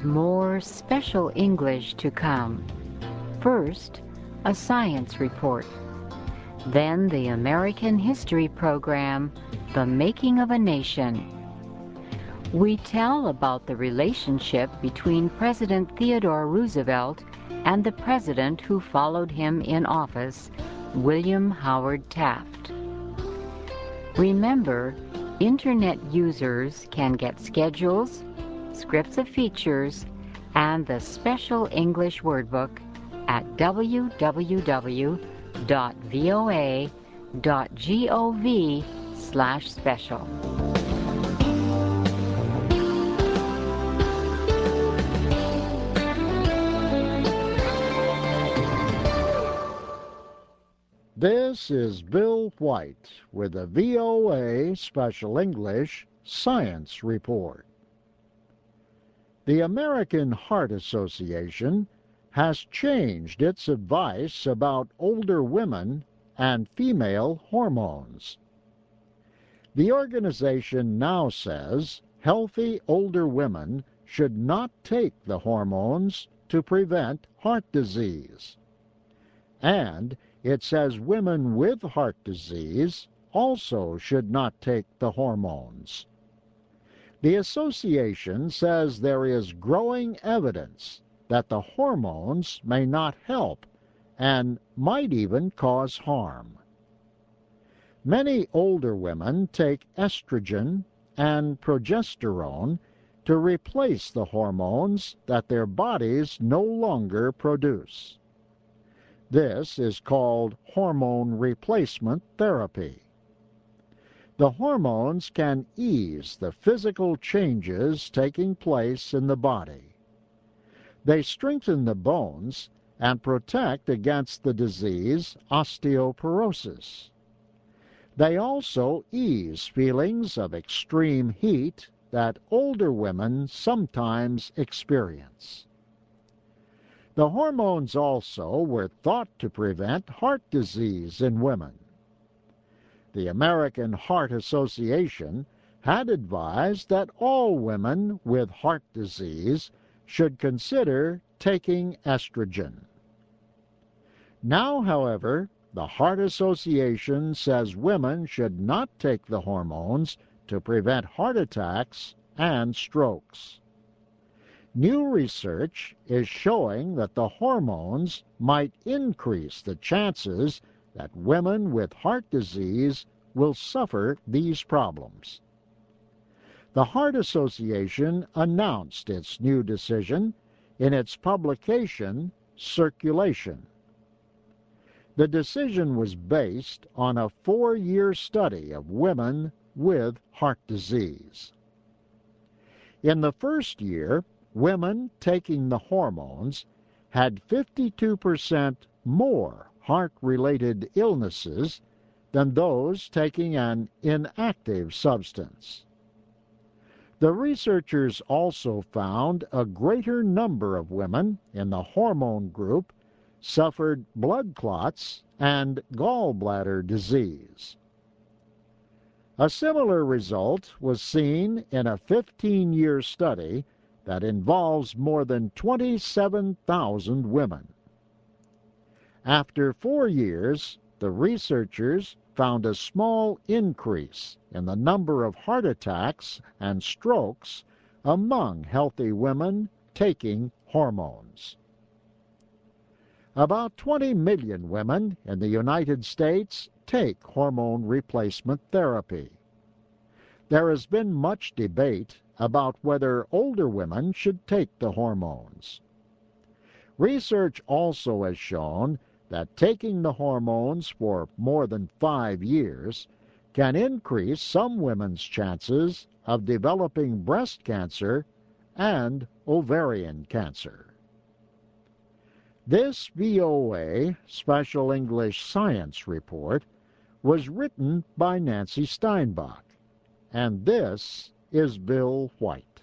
There's more special English to come. First, a science report. Then the American History program, The Making of a Nation. We tell about the relationship between President Theodore Roosevelt and the president who followed him in office, William Howard Taft. Remember, Internet users can get schedules, scripts of features, and the special English wordbook at www.voa.gov/special. This is Bill White with the VOA Special English Science Report. The American Heart Association has changed its advice about older women and female hormones. The organization now says healthy older women should not take the hormones to prevent heart disease. And it says women with heart disease also should not take the hormones. The association says there is growing evidence that the hormones may not help and might even cause harm. Many older women take estrogen and progesterone to replace the hormones that their bodies no longer produce. This is called hormone replacement therapy. The hormones can ease the physical changes taking place in the body. They strengthen the bones and protect against the disease osteoporosis. They also ease feelings of extreme heat that older women sometimes experience. The hormones also were thought to prevent heart disease in women. The American Heart Association had advised that all women with heart disease should consider taking estrogen. Now, however, the Heart Association says women should not take the hormones to prevent heart attacks and strokes. New research is showing that the hormones might increase the chances that women with heart disease will suffer these problems. The Heart Association announced its new decision in its publication, Circulation. The decision was based on a 4-year study of women with heart disease. In the first year, women taking the hormones had 52% more heart-related illnesses than those taking an inactive substance. The researchers also found a greater number of women in the hormone group suffered blood clots and gallbladder disease. A similar result was seen in a 15-year study that involves more than 27,000 women. After 4 years, the researchers found a small increase in the number of heart attacks and strokes among healthy women taking hormones. About 20 million women in the United States take hormone replacement therapy. There has been much debate about whether older women should take the hormones. Research also has shown that taking the hormones for more than 5 years can increase some women's chances of developing breast cancer and ovarian cancer. This VOA Special English Science Report was written by Nancy Steinbach, and this is Bill White.